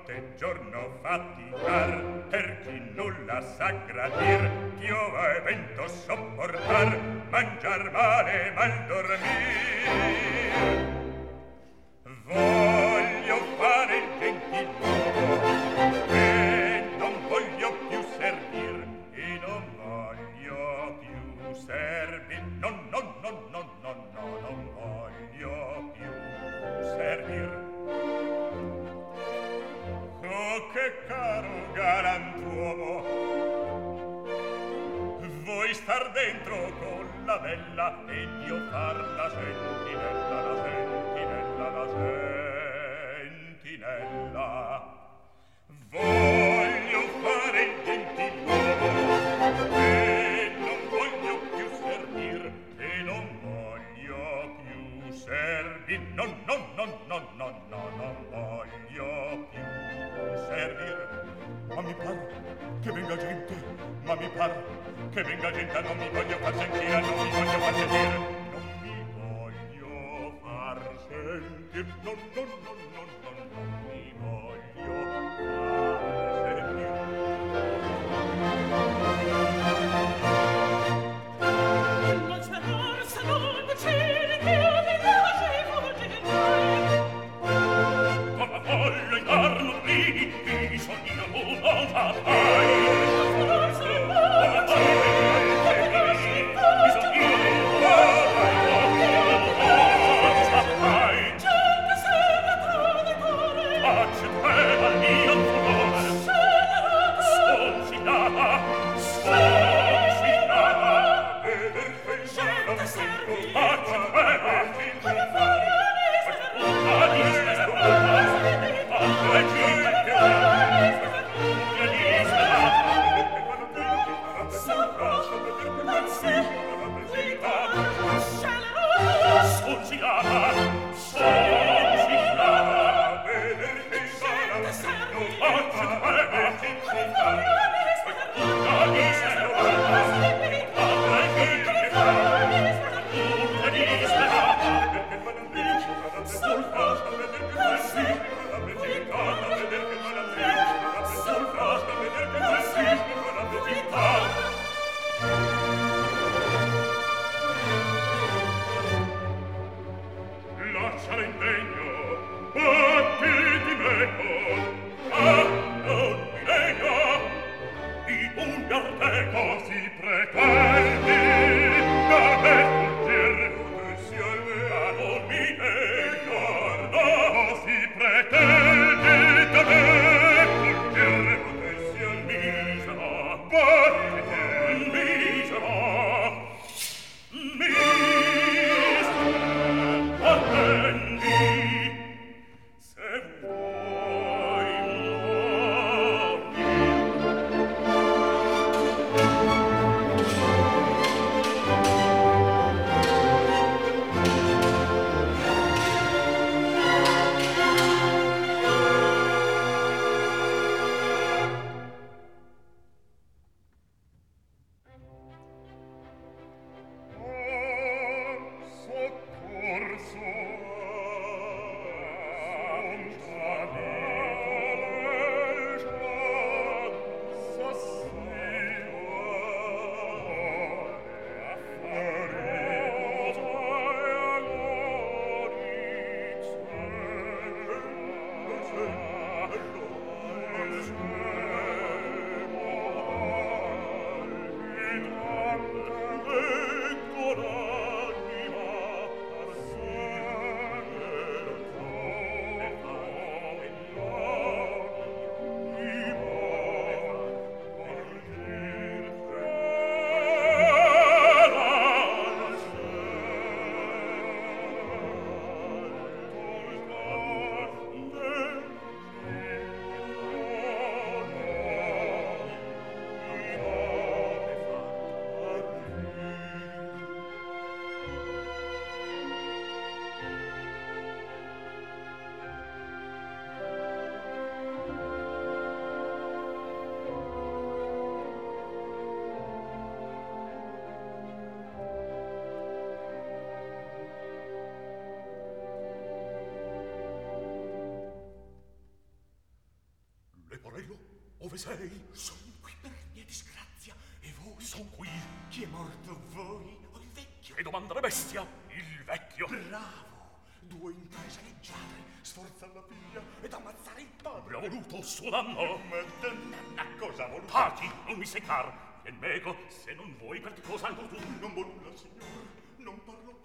notte giorno faticar, per chi nulla sa gradir, piova e vento sopportar, mangiar male, mal dormir. Voglio fare il gentiluomo e non voglio più servir, e non voglio più servir, non voglio più servir. Oh, che caro galantuomo, vuoi star dentro con la bella ed io far la sentinella, la sentinella, la sentinella. Voglio fare il gentiluomo e non voglio più servir, e non voglio più servir, non voglio più servir. Ma mi par che venga gente, ma mi par che venga gente, non mi voglio far sentire, non mi voglio far sentire, non mi voglio far sentire, non mi voglio far sentire. Non sperarsi, non decidi che io mi lasci fuggire. Come voglio indarno qui, mi sognino non fai. dove sei? Sono qui per mia disgrazia. E voi? Son qui. Chi è morto, voi o il vecchio? Che domanda la bestia? Il vecchio. Bravo! Due impaesaneggiare, sforza la figlia ed ammazzare il padre. Mi ha voluto suo danno. Ma danna, cosa ha voluto? Parti, non mi seccar. Vien meco, se non vuoi per che cosa anco tu. Non vuol nulla, signor. Non parlo